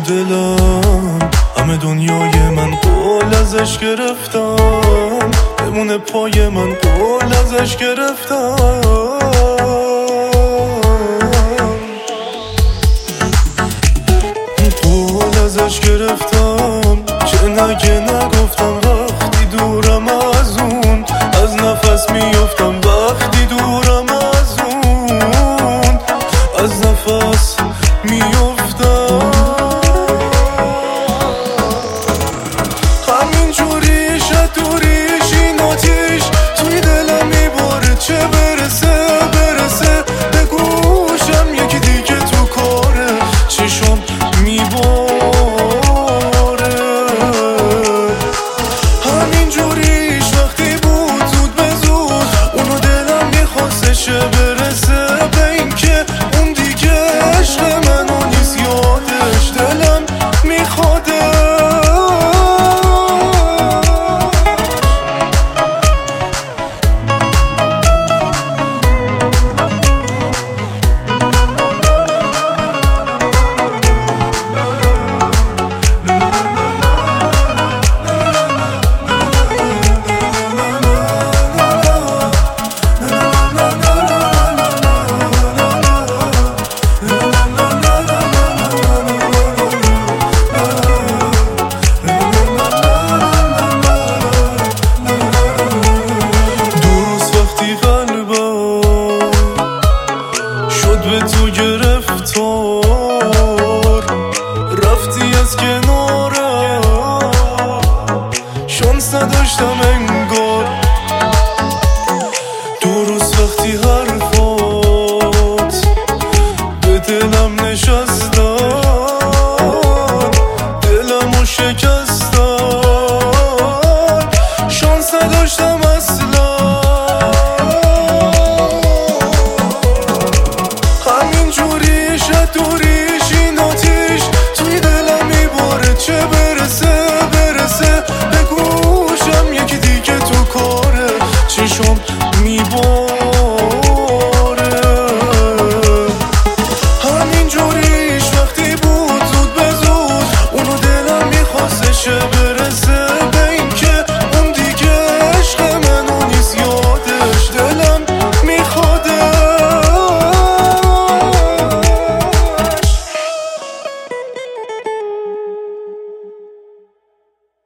دلم همه دنیای من قول ازش گرفتم، بمونه پای من قول ازش گرفتم. قول ازش گرفتم که نگه نگفتم، وقتی دورم از اون از نفس میافتم، وقتی دورم از اون از نفس میافتم. همین جوریش دوریش این آتیش توی دلم میباره، چه برسه به گوشم یکی دیگه تو کاره، چشم میباره. همین جوریش وقتی بود زود به زود اونو دلم میخواستش برسه به این که اون دیگه عشق منو نیست، یادش دلم میخواده. به تو گرفتار رفتی از کنارم، شانس نداشتم انگار. دو روز وقتی حرفات به دلم نشستن، دلمو شکستن، شانس نداشتم اصلا. دوریش این آتیش توی دلم میباره، چه برسه به گوشم یکی دیگه تو کاره، چشم میباره.